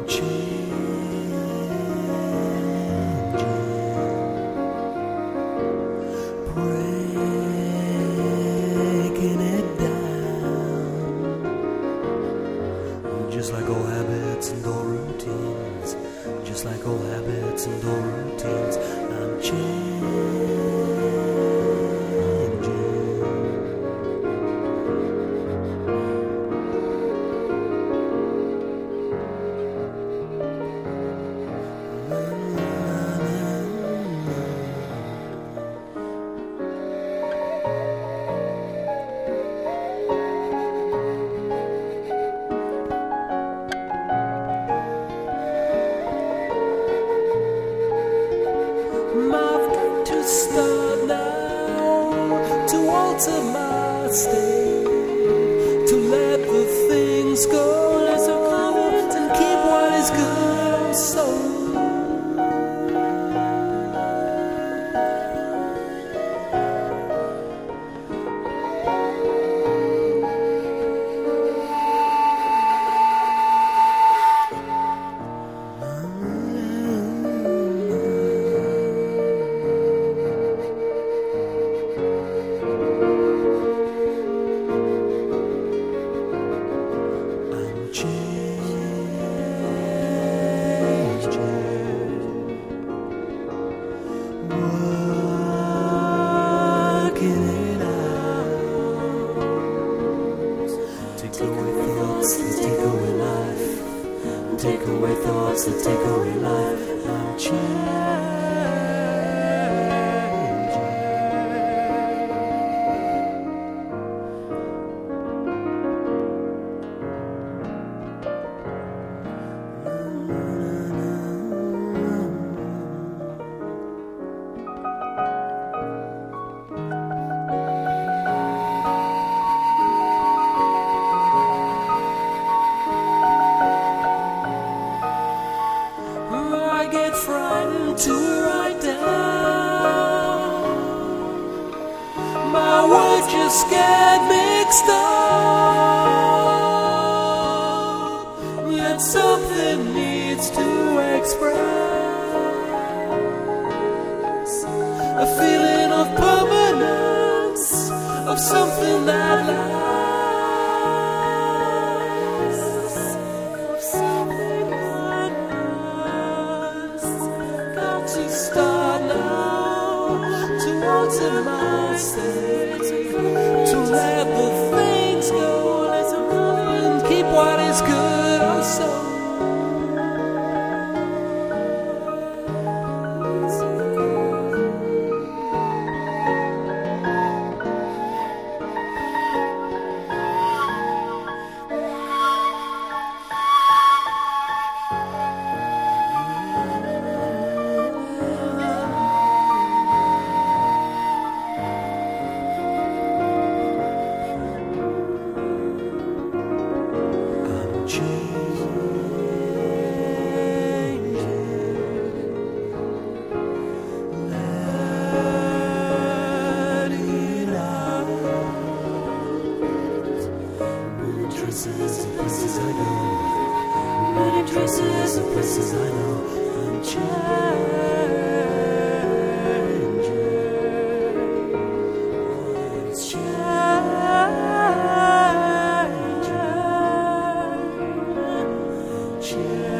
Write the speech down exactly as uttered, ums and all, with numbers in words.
breaking it down, just like old habits and old routines, just like old habits and old routines. I'm changing. Start now to alter my state, to let the things go, let them come and keep what is good. I'm so take away thoughts that take away life. I'm changing. Frightened to write down, my words just get mixed up, yet something needs to express a feeling of permanence, of something that lasts. Start now to alter my state, to let the things go, let them go and keep what is good. Oh, so places and places I go, many traces and places I know. I'm changing. It's changing. Changing.